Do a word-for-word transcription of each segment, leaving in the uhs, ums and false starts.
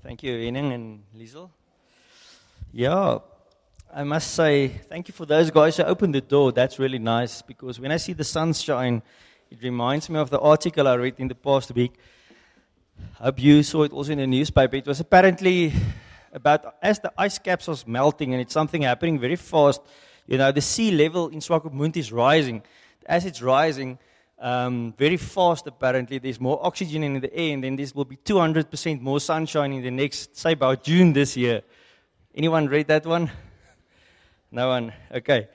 Thank you, Henning and Liesel. Yeah, I must say, thank you for those guys who opened the door. That's really nice, because when I see the sunshine, it reminds me of the article I read in the past week. I hope you saw it also in the newspaper. It was apparently about as the ice caps was melting, and it's something happening very fast. You know, the sea level in Swakopmund is rising. As it's rising, um, very fast apparently, there's more oxygen in the air, and then there will be two hundred percent more sunshine in the next, say about June this year. Anyone read that one? No one? Okay.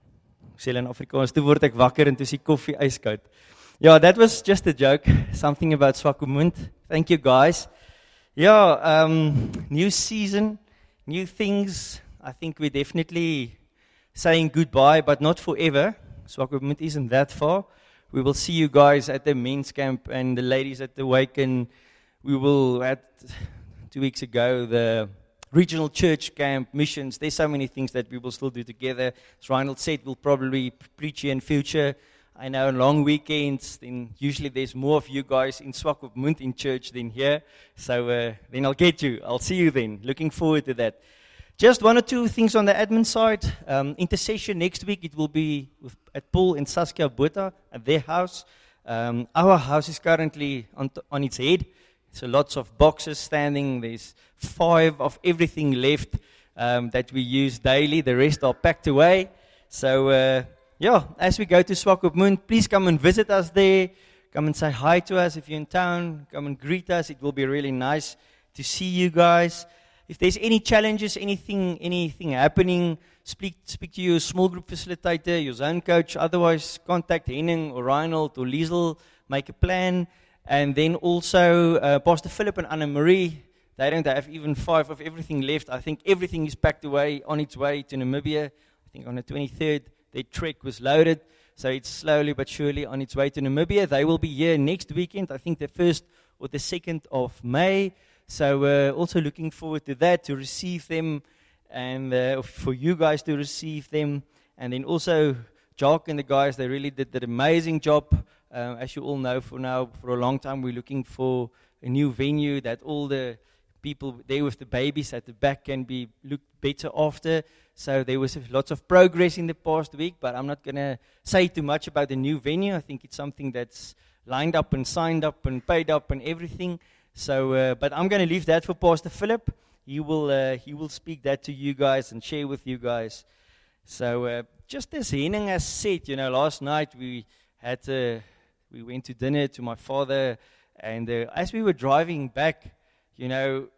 Sê in Afrikaans, toe word ek wakker en toe is die koffie ijskoud. Yeah, that was just a joke. Something about Swakopmund. Thank you, guys. Yeah, um, new season, new things. I think we're definitely saying goodbye, but not forever. Swakopmund isn't that far. We will see you guys at the men's camp and the ladies at the wake, and we will, at two weeks ago, the regional church camp, missions. There's so many things that we will still do together. As Reinhold said, we'll probably preach here in future. I know on long weekends, then usually there's more of you guys in Swakopmund in church than here. So uh, then I'll get you. I'll see you then. Looking forward to that. Just one or two things on the admin side. Um, intercession next week, it will be with, at Paul and Saskia Botha at their house. Um, our house is currently on, t- on its head. So lots of boxes standing. There's five of everything left um, that we use daily. The rest are packed away. So, uh, yeah, as we go to Swakopmund, please come and visit us there. Come and say hi to us if you're in town. Come and greet us. It will be really nice to see you guys. If there's any challenges, anything anything happening, speak speak to your small group facilitator, your zone coach. Otherwise, contact Henning or Reinhold or Liesel. Make a plan. And then also uh, Pastor Philip and Anna Marie. They don't have even five of everything left. I think everything is packed away on its way to Namibia. I think on the twenty-third, their trek was loaded. So it's slowly but surely on its way to Namibia. They will be here next weekend. I think the first or the second of May. So uh, also looking forward to that, to receive them, and uh, for you guys to receive them. And then also, Jock and the guys, they really did an amazing job. Uh, as you all know, for now, for a long time, we're looking for a new venue that all the people there with the babies at the back can be looked better after. So there was lots of progress in the past week, but I'm not going to say too much about the new venue. I think it's something that's lined up and signed up and paid up and everything. So, uh, but I'm going to leave that for Pastor Philip. He will uh, he will speak that to you guys and share with you guys. So, uh, just as Henning has said, you know, last night we had uh, we went to dinner to my father, and uh, as we were driving back, you know,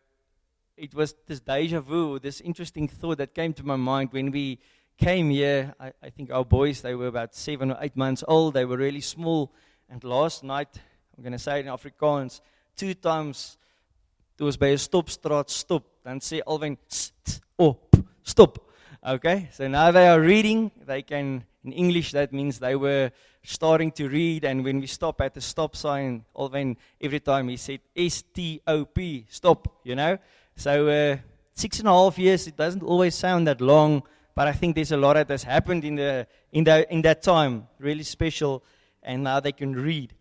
it was this deja vu, this interesting thought that came to my mind when we came here. I, I think our boys, they were about seven or eight months old. They were really small. And last night, I'm going to say it in Afrikaans, two times, toe was by 'n stopstraat stop, dan sê Alwyn, op, stop. Okay, so now they are reading. They can, in English, that means they were starting to read. And when we stop at the stop sign, Alwyn, every time he said S T O P, stop, you know. So uh, six and a half years, it doesn't always sound that long, but I think there's a lot that has happened in the in the in that time, really special, and now they can read.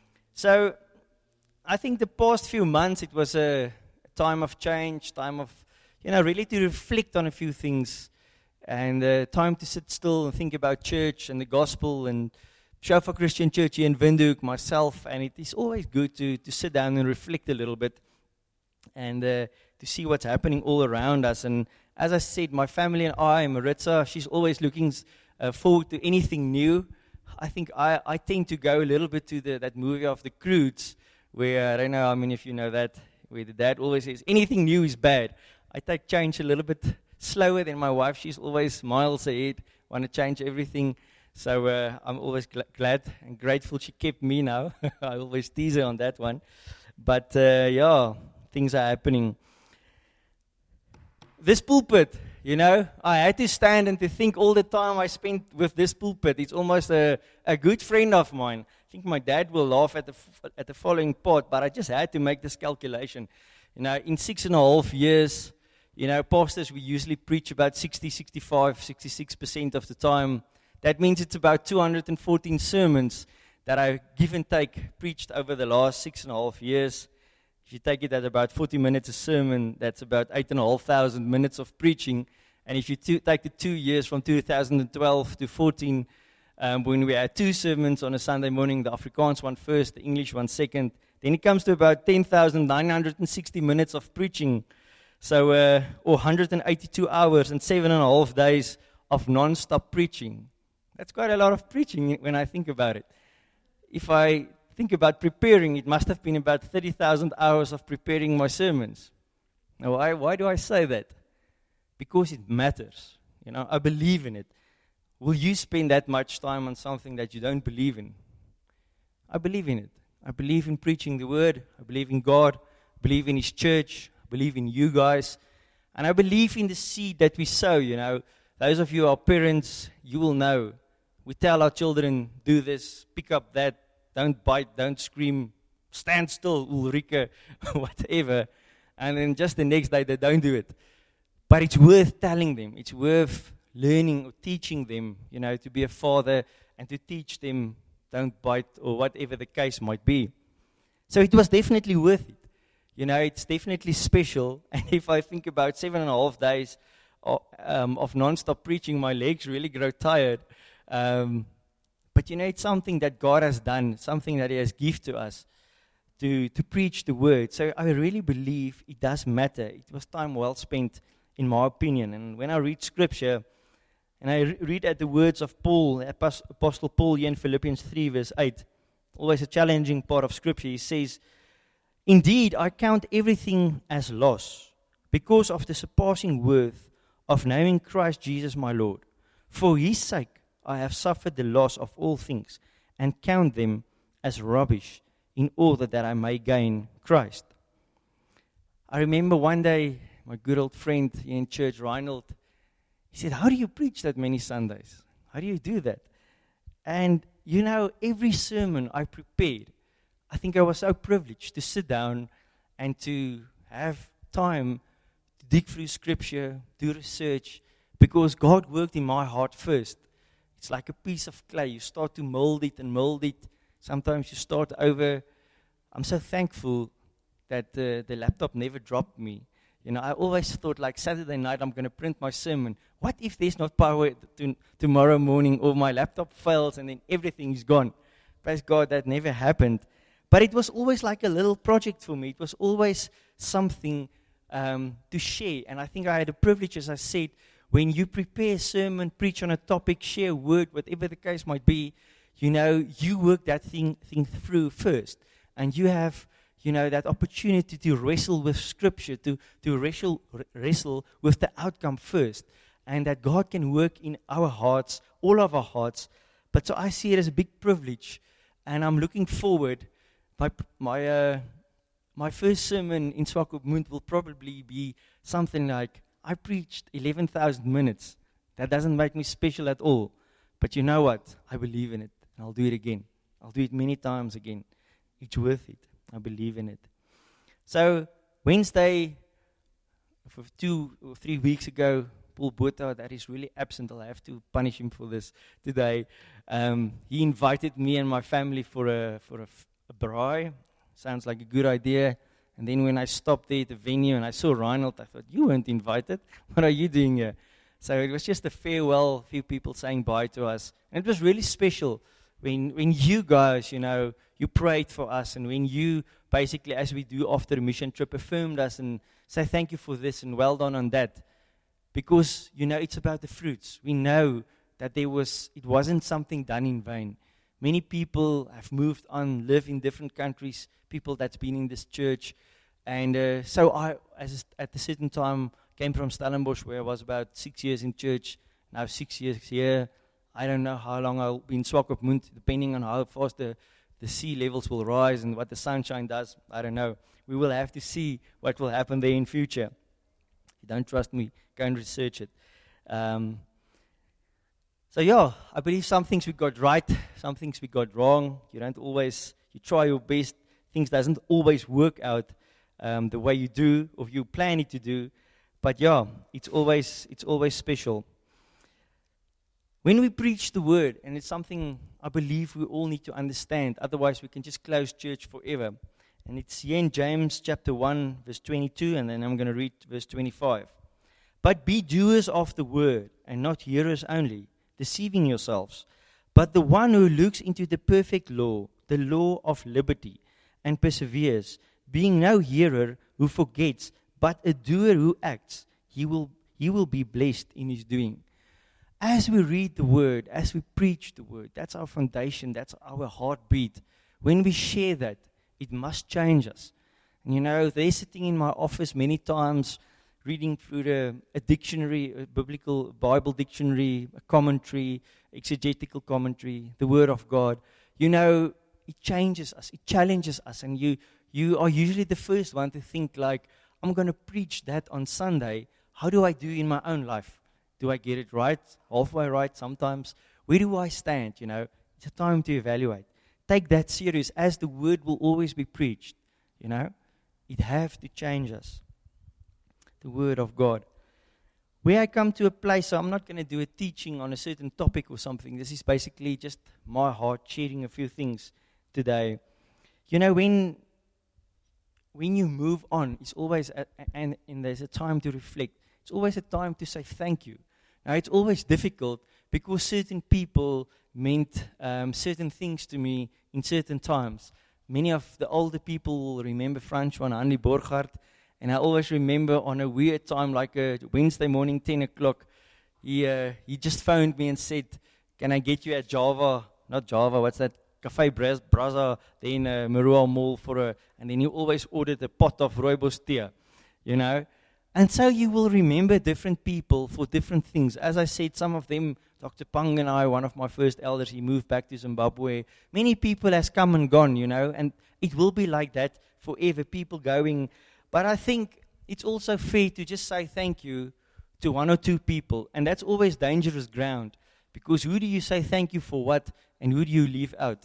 So I think the past few months, it was a time of change, time of, you know, really to reflect on a few things, and uh, time to sit still and think about church and the gospel and Shofar Christian Church here in Windhoek, myself, and it is always good to, to sit down and reflect a little bit and uh, to see what's happening all around us. And as I said, my family and I, Maritza, she's always looking uh, forward to anything new. I think I, I tend to go a little bit to the, that movie of The Croods, where, I don't know, I mean, if you know that, where the dad always says, anything new is bad. I take change a little bit slower than my wife. She's always miles ahead, want to change everything. So uh, I'm always gl- glad and grateful she kept me now. I always tease her on that one. But, uh, yeah, things are happening. This pulpit, you know, I had to stand and to think all the time I spent with this pulpit. It's almost a, a good friend of mine. I think my dad will laugh at the f- at the following part, but I just had to make this calculation. You know, in six and a half years, you know, pastors, we usually preach about sixty, sixty-five, sixty-six percent of the time. That means it's about two hundred fourteen sermons that I give and take preached over the last six and a half years. If you take it at about forty minutes a sermon, that's about eight and a half thousand minutes of preaching. And if you two, take the two years from two thousand twelve to fourteen, um, when we had two sermons on a Sunday morning, the Afrikaans one first, the English one second, then it comes to about ten thousand nine hundred sixty minutes of preaching. So, uh, or one hundred eighty-two hours and seven and a half days of non-stop preaching. That's quite a lot of preaching when I think about it. If I think about preparing, it must have been about thirty thousand hours of preparing my sermons. Now, why, why do I say that? Because it matters. You know, I believe in it. Will you spend that much time on something that you don't believe in? I believe in it. I believe in preaching the word. I believe in God. I believe in His church. I believe in you guys. And I believe in the seed that we sow, you know. Those of you who are parents, you will know. We tell our children, do this, pick up that, don't bite, don't scream, stand still, Ulrike, whatever. And then just the next day they don't do it. But it's worth telling them. It's worth learning or teaching them, you know, to be a father and to teach them, don't bite, or whatever the case might be. So it was definitely worth it. You know, it's definitely special. And if I think about seven and a half days of, um, of non-stop preaching, my legs really grow tired. Um, but, you know, it's something that God has done, something that He has given to us to, to preach the word. So I really believe it does matter. It was time well spent, in my opinion. And when I read Scripture, and I re- read at the words of Paul, Apostle Paul here in Philippians three, verse eight, always a challenging part of Scripture, he says, "Indeed, I count everything as loss because of the surpassing worth of knowing Christ Jesus my Lord. For His sake I have suffered the loss of all things and count them as rubbish in order that I may gain Christ." I remember one day, my good old friend here in church, Reinhold, he said, "How do you preach that many Sundays? How do you do that?" And, you know, every sermon I prepared, I think I was so privileged to sit down and to have time to dig through Scripture, do research, because God worked in my heart first. It's like a piece of clay. You start to mold it and mold it. Sometimes you start over. I'm so thankful that uh, the laptop never dropped me. You know, I always thought, like, Saturday night I'm going to print my sermon. What if there's not power to, tomorrow morning, or my laptop fails and then everything is gone? Praise God, that never happened. But it was always like a little project for me. It was always something um, to share. And I think I had a privilege, as I said, when you prepare a sermon, preach on a topic, share a word, whatever the case might be, you know, you work that thing, thing through first. And you have, you know, that opportunity to wrestle with Scripture, to, to wrestle, wrestle with the outcome first. And that God can work in our hearts, all of our hearts. But so I see it as a big privilege. And I'm looking forward. My my uh, my first sermon in Swakopmund will probably be something like, I preached eleven thousand minutes. That doesn't make me special at all. But you know what? I believe in it. And I'll do it again. I'll do it many times again. It's worth it. I believe in it. So, Wednesday, for two or three weeks ago, Paul Botha, that is really absent. I'll have to punish him for this today. Um, he invited me and my family for a for a, a braai. Sounds like a good idea. And then when I stopped there at the venue and I saw Reinhold, I thought, you weren't invited. What are you doing here? So it was just a farewell, a few people saying bye to us. And it was really special when when you guys, you know, you prayed for us, and when you basically, as we do after a mission trip, affirmed us and say thank you for this and well done on that. Because, you know, it's about the fruits. We know that there was, it wasn't something done in vain. Many people have moved on, live in different countries, people that's been in this church. And uh, so I, as a, at a certain time, came from Stellenbosch, where I was about six years in church, now six years here. I don't know how long I'll be in Swakopmund, depending on how fast the, the sea levels will rise and what the sunshine does. I don't know. We will have to see what will happen there in future. If you don't trust me, go and research it. Um, so yeah, I believe some things we got right, some things we got wrong. You don't always, you try your best. Things doesn't always work out um, the way you do or you plan it to do. But yeah, it's always it's always special. When we preach the word, and it's something I believe we all need to understand, otherwise we can just close church forever. And it's here in James chapter one, verse twenty-two, and then I'm going to read verse twenty-five. But be doers of the word, and not hearers only, deceiving yourselves. But the one who looks into the perfect law, the law of liberty, and perseveres, being no hearer who forgets, but a doer who acts, he will, he will be blessed in his doing. As we read the word, as we preach the word, that's our foundation, that's our heartbeat. When we share that, it must change us. And you know, they're sitting in my office many times, reading through the, a dictionary, a biblical Bible dictionary, a commentary, exegetical commentary, the Word of God. You know, it changes us, it challenges us, and you you are usually the first one to think like, I'm going to preach that on Sunday. How do I do in my own life? Do I get it right? Halfway right sometimes? Where do I stand? You know, it's a time to evaluate. Take that serious, as the Word will always be preached. You know, it have to change us. The Word of God. Where I come to a place, so I'm not going to do a teaching on a certain topic or something. This is basically just my heart sharing a few things today. You know, when when you move on, it's always, a, and, and there's a time to reflect. It's always a time to say thank you. Now, it's always difficult because certain people meant um, certain things to me in certain times. Many of the older people will remember Francois and Andy Borghardt. And I always remember on a weird time, like a Wednesday morning, ten o'clock, he uh, he just phoned me and said, can I get you at Java, not Java, what's that, Cafe Braz, Braza, then uh, Marua Mall for a, and then he always ordered a pot of rooibos tea, you know. And so you will remember different people for different things. As I said, some of them, Doctor Pang and I, one of my first elders, he moved back to Zimbabwe. Many people has come and gone, you know, and it will be like that forever, people going. But I think it's also fair to just say thank you to one or two people. And that's always dangerous ground. Because who do you say thank you for what, and who do you leave out?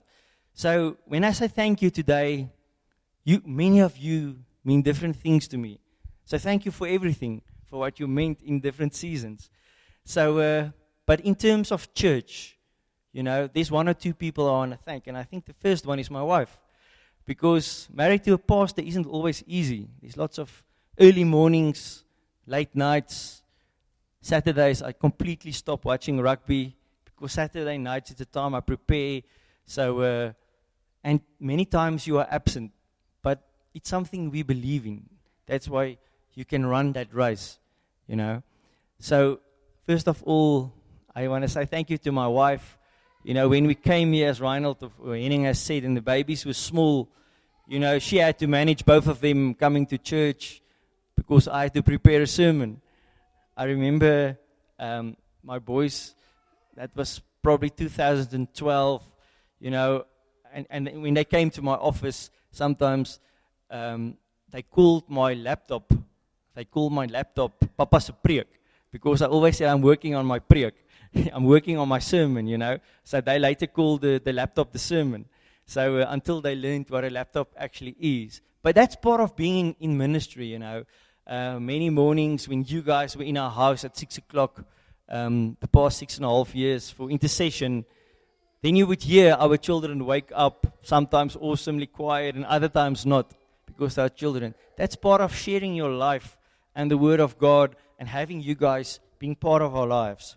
So when I say thank you today, you, many of you mean different things to me. So thank you for everything, for what you meant in different seasons. So, uh, but in terms of church, you know, there's one or two people I want to thank. And I think the first one is my wife. Because married to a pastor isn't always easy. There's lots of early mornings, late nights. Saturdays, I completely stop watching rugby. Because Saturday nights is the time I prepare. So, uh, and many times you are absent. But it's something we believe in. That's why you can run that race, you know. So, first of all, I want to say thank you to my wife. You know, when we came here, as Reinhold or Henning has said, and the babies were small, you know, she had to manage both of them coming to church because I had to prepare a sermon. I remember um, my boys, that was probably two thousand twelve, you know, and, and when they came to my office, sometimes um, they called my laptop, they called my laptop Papa's preek, because I always say I'm working on my preek. I'm working on my sermon, you know. So they later called the, the laptop the sermon. So uh, until they learned what a laptop actually is. But that's part of being in, in ministry, you know. Uh, many mornings when you guys were in our house at six o'clock, um, the past six and a half years for intercession, then you would hear our children wake up, sometimes awesomely quiet and other times not, because they are children. That's part of sharing your life and the Word of God and having you guys being part of our lives.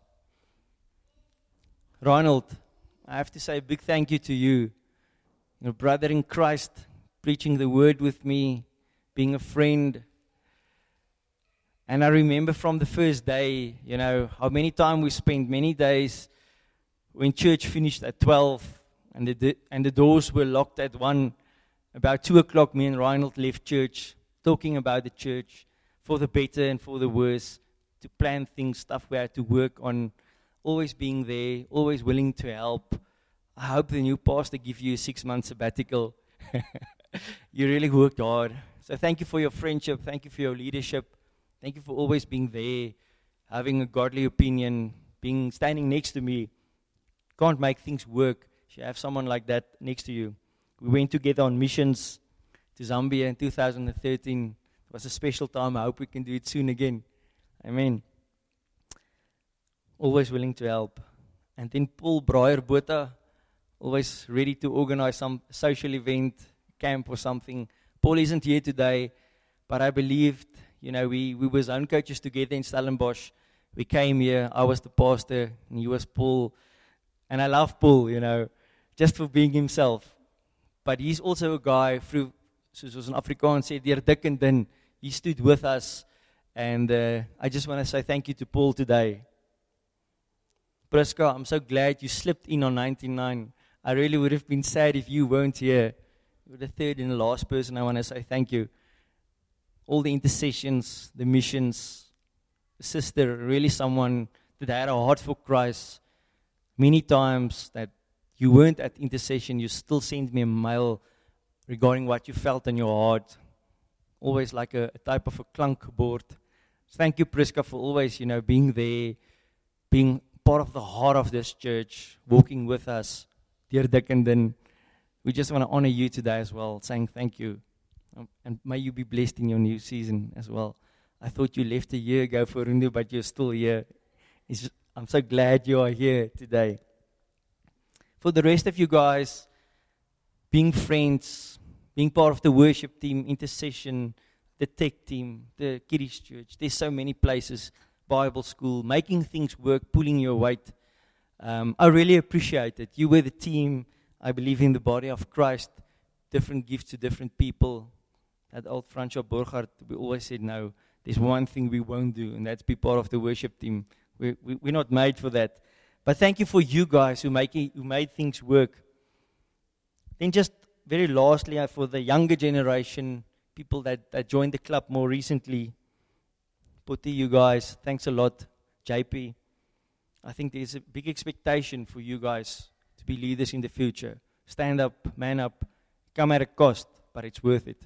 Ronald, I have to say a big thank you to you. Your brother in Christ, preaching the word with me, being a friend. And I remember from the first day, you know, how many times we spent, many days, when church finished at twelve, and the, and the doors were locked at one. About two o'clock, me and Reinhold left church, talking about the church, for the better and for the worse, to plan things, stuff we had to work on. Always being there, always willing to help. I hope the new pastor gives you a six-month sabbatical. You really worked hard. So thank you for your friendship. Thank you for your leadership. Thank you for always being there, having a godly opinion, being standing next to me. Can't make things work if you have someone like that next to you. We went together on missions to Zambia in two thousand thirteen. It was a special time. I hope we can do it soon again. Amen. Always willing to help. And then Paul Breyer-Botha, always ready to organize some social event, camp or something. Paul isn't here today, but I believed, you know, we, we were zone coaches together in Stellenbosch. We came here, I was the pastor, and he was Paul. And I love Paul, you know, just for being himself. But he's also a guy, through, soos in Afrikaans sê, deur dik en dun, he stood with us. And uh, I just want to say thank you to Paul today. Priska, I'm so glad you slipped in on ninety-nine. I really would have been sad if you weren't here. You're the third and the last person I want to say thank you. All the intercessions, the missions, the sister, really someone that had a heart for Christ. Many times that you weren't at intercession, you still sent me a mail regarding what you felt in your heart. Always like a, a type of a klankbord. Thank you, Priska, for always, you know, being there, being part of the heart of this church, walking with us. Dear Dick and then we just want to honor you today as well, saying thank you. Um, and may you be blessed in your new season as well. I thought you left a year ago for Rundu, but you're still here. It's just, I'm so glad you are here today. For the rest of you guys, being friends, being part of the worship team, intercession, the tech team, the kiddies church, there's so many places, Bible school, making things work, pulling your weight. Um, I really appreciate it. You were the team. I believe in the body of Christ, different gifts to different people. That old Francois Borgard, we always said, no, there's one thing we won't do, and that's be part of the worship team. We, we, we're not made for that. But thank you for you guys who, make it, who made things work. Then just very lastly, uh, for the younger generation, people that, that joined the club more recently, Putti, you guys, thanks a lot. J P, I think there's a big expectation for you guys to be leaders in the future. Stand up, man up, come at a cost, but it's worth it.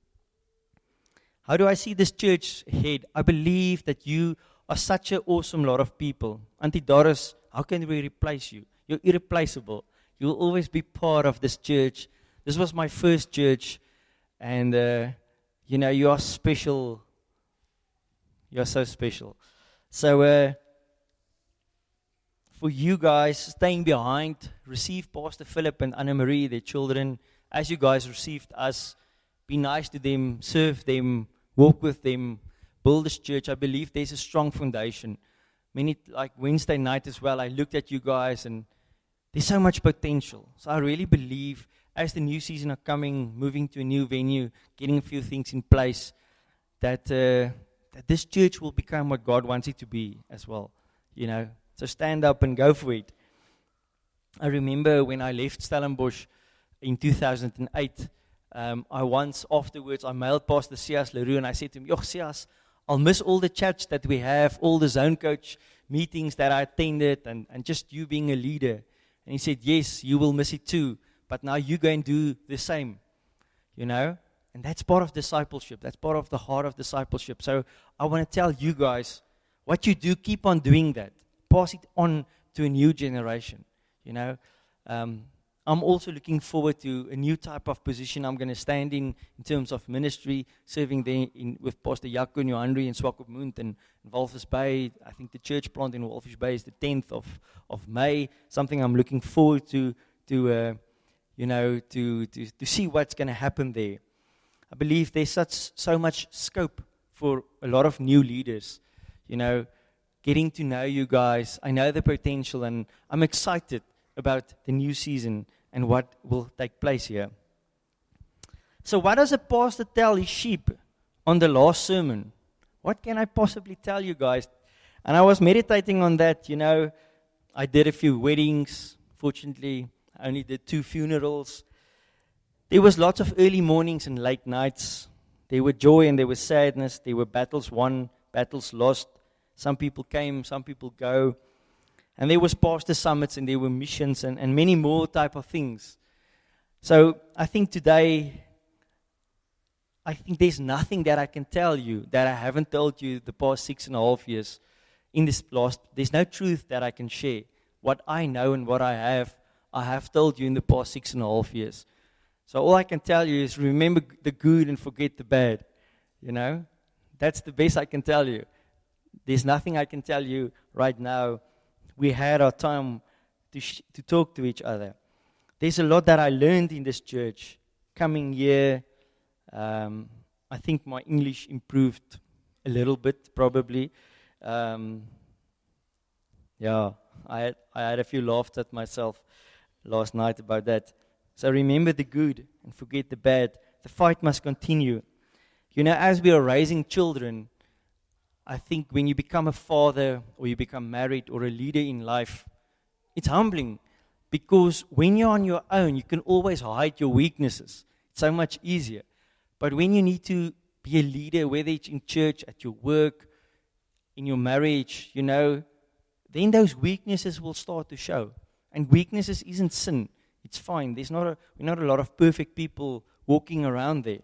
How do I see this church ahead? I believe that you are such an awesome lot of people. Auntie Doris, how can we replace you? You're irreplaceable. You'll always be part of this church. This was my first church, and uh, you know, you are special. You're so special. So, uh, for you guys staying behind, receive Pastor Philip and Anna Marie, their children, as you guys received us. Be nice to them, serve them, walk with them, build this church. I believe there's a strong foundation. Many, like Wednesday night as well, I looked at you guys and there's so much potential. So I really believe as the new season are coming, moving to a new venue, getting a few things in place, that uh, that this church will become what God wants it to be as well. You know, so stand up and go for it. I remember when I left Stellenbosch in two thousand eight, um, I once afterwards, I mailed Pastor Sias Leroux and I said to him, Joch Sias, I'll miss all the chats that we have, all the zone coach meetings that I attended, and, and just you being a leader. And he said, yes, you will miss it too, but now you go and do the same, you know. And that's part of discipleship. That's part of the heart of discipleship. So I want to tell you guys, what you do, keep on doing that. Pass it on to a new generation, you know. Um, I'm also looking forward to a new type of position I'm going to stand in, in terms of ministry, serving there in, with Pastor Jaco Johanri in Swakopmund and Walvis Bay. I think the church plant in Walvis Bay is the tenth of, of May, something I'm looking forward to, to uh, you know, to, to, to see what's going to happen there. I believe there's such so much scope for a lot of new leaders, you know, getting to know you guys. I know the potential, and I'm excited about the new season and what will take place here. So what does a pastor tell his sheep on the last sermon? What can I possibly tell you guys? And I was meditating on that, you know. I did a few weddings. Fortunately, I only did two funerals. There was lots of early mornings and late nights. There were joy and there was sadness. There were battles won, battles lost. Some people came, some people go. And there was pastor summits and there were missions and, and many more type of things. So I think today, I think there's nothing that I can tell you that I haven't told you the past six and a half years. In this last, there's no truth that I can share. What I know and what I have, I have told you in the past six and a half years. So all I can tell you is remember the good and forget the bad. You know, that's the best I can tell you. There's nothing I can tell you right now. We had our time to sh- to talk to each other. There's a lot that I learned in this church. Coming here, Um, I think my English improved a little bit, probably. Um, yeah, I had, I had a few laughs at myself last night about that. So remember the good and forget the bad. The fight must continue. You know, as we are raising children, I think when you become a father or you become married or a leader in life, it's humbling because when you're on your own, you can always hide your weaknesses. It's so much easier. But when you need to be a leader, whether it's in church, at your work, in your marriage, you know, then those weaknesses will start to show. And weaknesses isn't sin. It's fine. There's not a, we're not a lot of perfect people walking around there.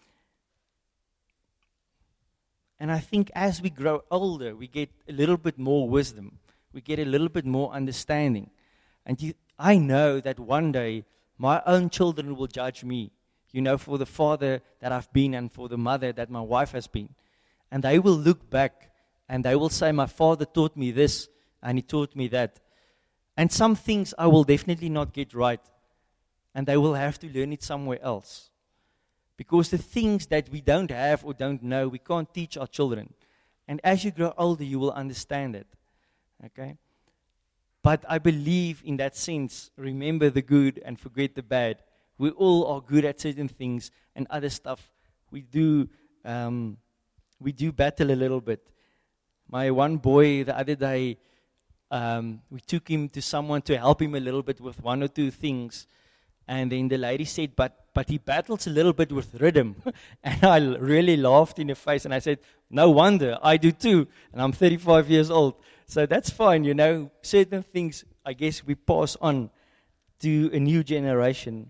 And I think as we grow older, we get a little bit more wisdom. We get a little bit more understanding. And you, I know that one day my own children will judge me, you know, for the father that I've been and for the mother that my wife has been. And they will look back and they will say, my father taught me this and he taught me that. And some things I will definitely not get right. And they will have to learn it somewhere else. Because the things that we don't have or don't know, we can't teach our children. And as you grow older, you will understand it. Okay? But I believe in that sense, remember the good and forget the bad. We all are good at certain things and other stuff. We do, um, we do battle a little bit. My one boy the other day, um, we took him to someone to help him a little bit with one or two things. And then the lady said, but but he battles a little bit with rhythm. And I really laughed in the face. And I said, no wonder, I do too. And I'm thirty-five years old. So that's fine, you know. Certain things, I guess, we pass on to a new generation.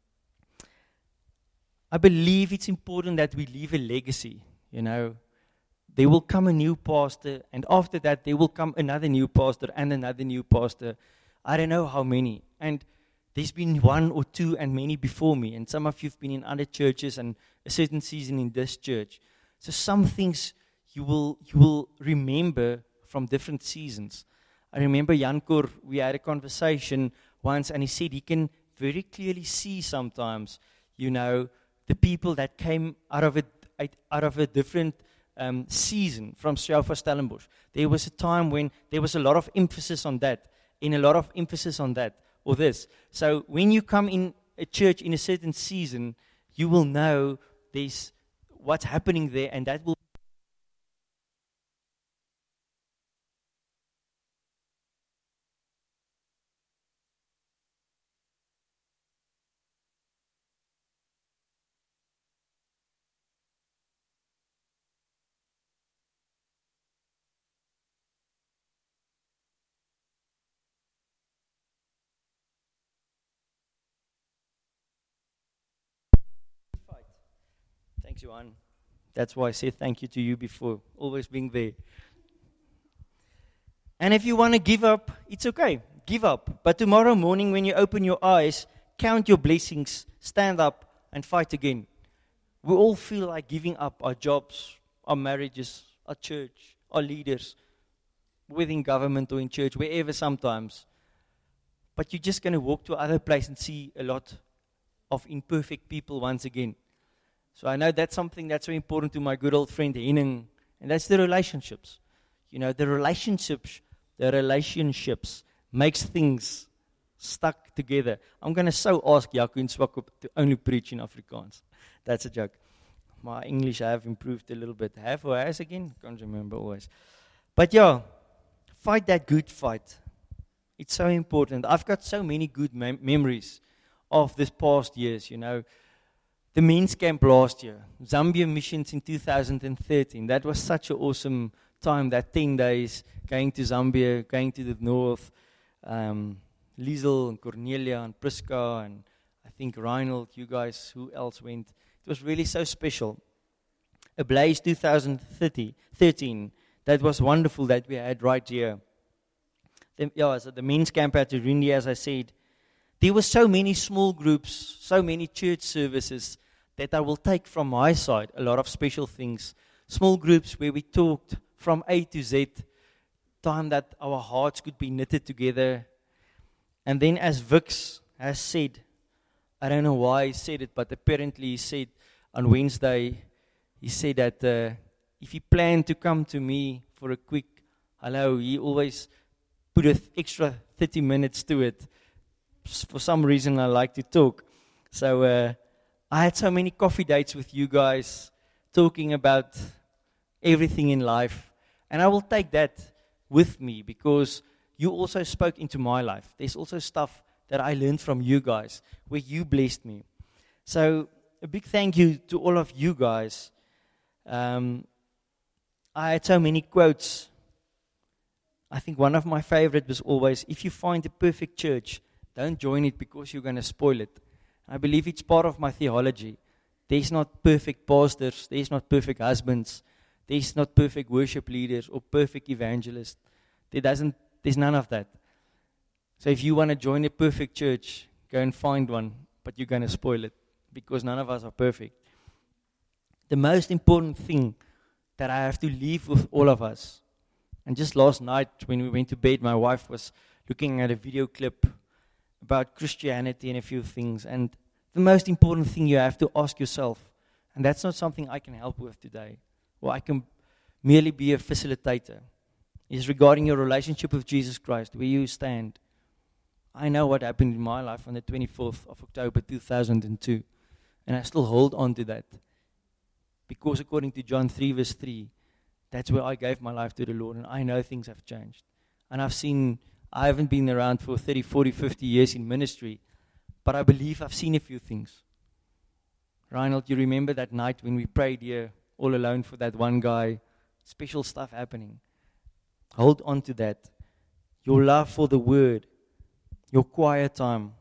I believe it's important that we leave a legacy, you know. There will come a new pastor, and after that there will come another new pastor and another new pastor. I don't know how many. And there's been one or two and many before me, and some of you have been in other churches and a certain season in this church. So some things you will you will remember from different seasons. I remember Jankor, we had a conversation once, and he said he can very clearly see sometimes, you know, the people that came out of a, out of a different um, season from Sjaufa Stellenbosch. There was a time when there was a lot of emphasis on that, and a lot of emphasis on that, or this. So when you come in a church in a certain season, you will know there's what's happening there, and that will fight. Thanks, Johan. That's why I said thank you to you before, always being there. And if you want to give up, it's okay. Give up. But tomorrow morning when you open your eyes, count your blessings, stand up and fight again. We all feel like giving up our jobs, our marriages, our church, our leaders, within government or in church, wherever sometimes. But you're just going to walk to another place and see a lot of imperfect people once again. So I know that's something that's very important to my good old friend Henning, and that's the relationships. You know, the relationships, the relationships makes things stuck together. I'm going to so ask Jaco en Swakop to only preach in Afrikaans. That's a joke. My English I have improved a little bit. Have or has again? Can't remember always. But yeah, fight that good fight. It's so important. I've got so many good mem- memories of this past years, you know. The men's camp last year, Zambia missions in two thousand thirteen. That was such an awesome time, that ten days, going to Zambia, going to the north. Um, Liesel and Cornelia and Priska and I think Reinhold, you guys, who else went? It was really so special. Ablaze two thousand thirteen, that was wonderful that we had right here. The, yeah, so the men's camp at Urundi, as I said. There were so many small groups, so many church services that I will take from my side, a lot of special things. Small groups where we talked from A to Z, time that our hearts could be knitted together. And then as Vix has said, I don't know why he said it, but apparently he said, on Wednesday, he said that uh, if he planned to come to me for a quick hello, he always put an extra thirty minutes to it. For some reason, I like to talk. So uh, I had so many coffee dates with you guys, talking about everything in life. And I will take that with me, because you also spoke into my life. There's also stuff that I learned from you guys, where you blessed me. So a big thank you to all of you guys. Um, I had so many quotes. I think one of my favorite was always, if you find a perfect church, don't join it because you're going to spoil it. I believe it's part of my theology. There's not perfect pastors, there's not perfect husbands, there's not perfect worship leaders or perfect evangelists. There doesn't, there's none of that. So if you want to join a perfect church, go and find one, but you're going to spoil it, because none of us are perfect. The most important thing that I have to leave with all of us, and just last night when we went to bed, my wife was looking at a video clip about Christianity and a few things, and the most important thing you have to ask yourself, and that's not something I can help with today, or I can merely be a facilitator, is regarding your relationship with Jesus Christ, where you stand. I know what happened in my life on the twenty-fourth of October two thousand two, and I still hold on to that, because according to John three verse three, that's where I gave my life to the Lord, and I know things have changed. And I've seen, I haven't been around for thirty, forty, fifty years in ministry, but I believe I've seen a few things. Reinhold, you remember that night when we prayed here all alone for that one guy? Special stuff happening. Hold on to that. Your love for the word, your quiet time,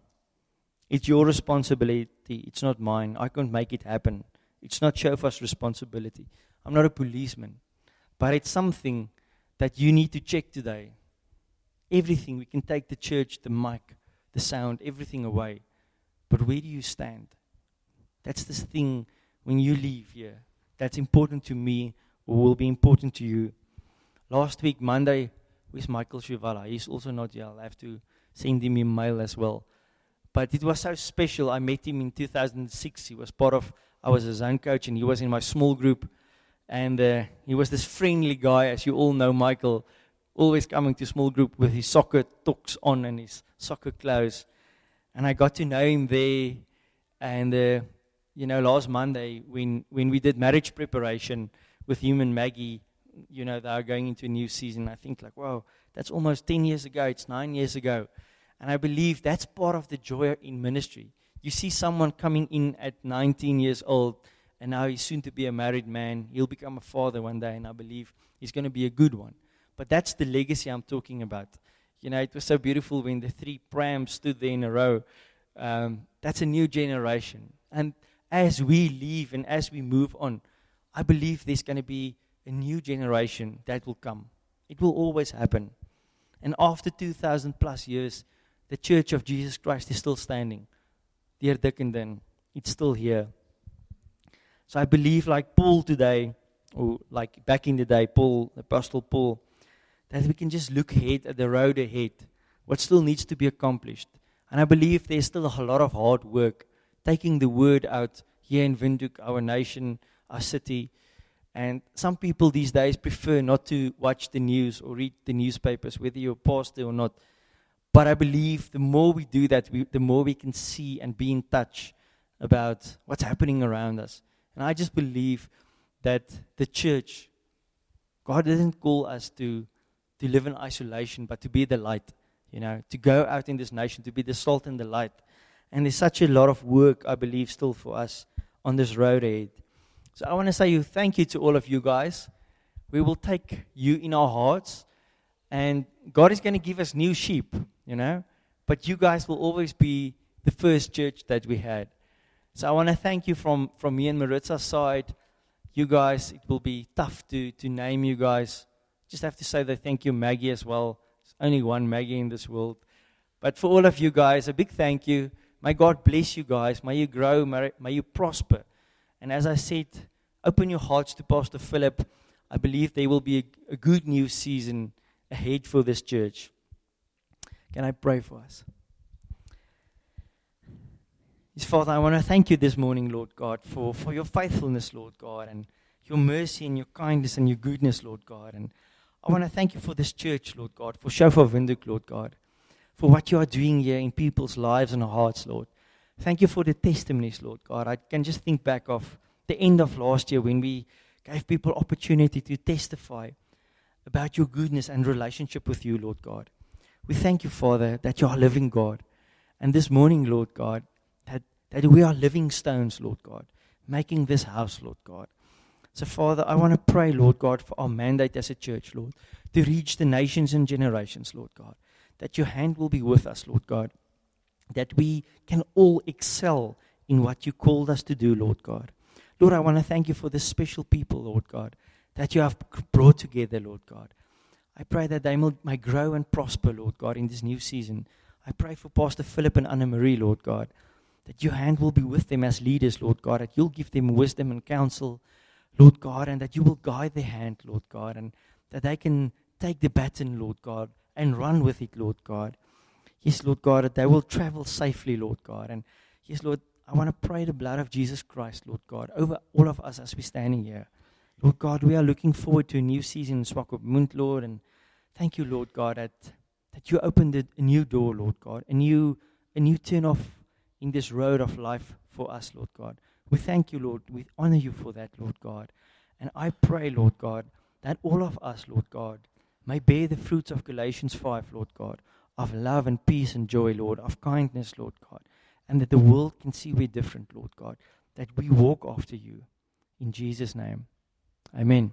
it's your responsibility. It's not mine. I can't make it happen. It's not Shofar's responsibility. I'm not a policeman. But it's something that you need to check today. Everything, we can take the church, the mic, the sound, everything away. But where do you stand? That's this thing when you leave here. That's important to me, or will be important to you. Last week, Monday, with Michael Shivala. He's also not here. I'll have to send him a mail as well. But it was so special. I met him in two thousand six. He was part of, I was a zone coach, and he was in my small group. And uh, he was this friendly guy, as you all know, Michael, always coming to small group with his soccer tux on and his soccer clothes. And I got to know him there. And, uh, you know, last Monday, when, when we did marriage preparation with him and Maggie, you know, they are going into a new season. I think like, wow, that's almost ten years ago. It's nine years ago. And I believe that's part of the joy in ministry. You see someone coming in at nineteen years old, and now he's soon to be a married man. He'll become a father one day, and I believe he's going to be a good one. But that's the legacy I'm talking about. You know, it was so beautiful when the three prams stood there in a row. Um, that's a new generation. And as we leave and as we move on, I believe there's going to be a new generation that will come. It will always happen. And after two thousand plus years, the Church of Jesus Christ is still standing. Dear Dickenden, it's still here. So I believe like Paul today, or like back in the day, Paul, Apostle Paul, that we can just look ahead at the road ahead, what still needs to be accomplished. And I believe there's still a lot of hard work, taking the word out here in Windhoek, our nation, our city. And some people these days prefer not to watch the news or read the newspapers, whether you're a pastor or not. But I believe the more we do that, we, the more we can see and be in touch about what's happening around us. And I just believe that the church, God didn't call us to, to live in isolation, but to be the light, you know, to go out in this nation, to be the salt and the light. And there's such a lot of work, I believe, still for us on this road ahead. So I want to say you thank you to all of you guys. We will take you in our hearts, and God is going to give us new sheep, you know, but you guys will always be the first church that we had. So I want to thank you from, from me and Maritza's side. You guys, it will be tough to, to name you guys. Just have to say that thank you, Maggie, as well. There's only one Maggie in this world. But for all of you guys, a big thank you. May God bless you guys. May you grow. May, may you prosper. And as I said, open your hearts to Pastor Philip. I believe there will be a, a good new season ahead for this church. Can I pray for us? Yes, Father, I want to thank you this morning, Lord God, for, for your faithfulness, Lord God, and your mercy and your kindness and your goodness, Lord God. And I want to thank you for this church, Lord God, for Shofar Windhoek, Lord God, for what you are doing here in people's lives and hearts, Lord. Thank you for the testimonies, Lord God. I can just think back of the end of last year when we gave people opportunity to testify about your goodness and relationship with you, Lord God. We thank you, Father, that you are living God. And this morning, Lord God, that, that we are living stones, Lord God, making this house, Lord God. So, Father, I want to pray, Lord God, for our mandate as a church, Lord, to reach the nations and generations, Lord God, that your hand will be with us, Lord God, that we can all excel in what you called us to do, Lord God. Lord, I want to thank you for the special people, Lord God, that you have brought together, Lord God. I pray that they may grow and prosper, Lord God, in this new season. I pray for Pastor Philip and Anna Marie, Lord God, that your hand will be with them as leaders, Lord God, that you'll give them wisdom and counsel, Lord God, and that you will guide their hand, Lord God, and that they can take the baton, Lord God, and run with it, Lord God. Yes, Lord God, that they will travel safely, Lord God. And yes, Lord, I want to pray the blood of Jesus Christ, Lord God, over all of us as we're standing here. Lord God, we are looking forward to a new season in Swakopmund, Lord, and thank you, Lord God, that, that you opened a, a new door, Lord God, a new, a new turn off in this road of life for us, Lord God. We thank you, Lord. We honor you for that, Lord God. And I pray, Lord God, that all of us, Lord God, may bear the fruits of Galatians five, Lord God, of love and peace and joy, Lord, of kindness, Lord God, and that the world can see we're different, Lord God, that we walk after you. In Jesus' name, amen.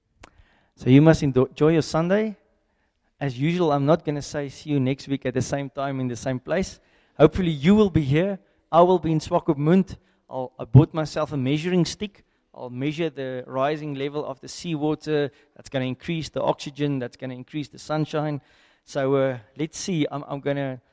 So you must enjoy your Sunday. As usual, I'm not going to say see you next week at the same time in the same place. Hopefully you will be here. I will be in Swakopmund. I'll, I bought myself a measuring stick. I'll measure the rising level of the seawater. That's going to increase the oxygen. That's going to increase the sunshine. So uh, let's see. I'm, I'm going to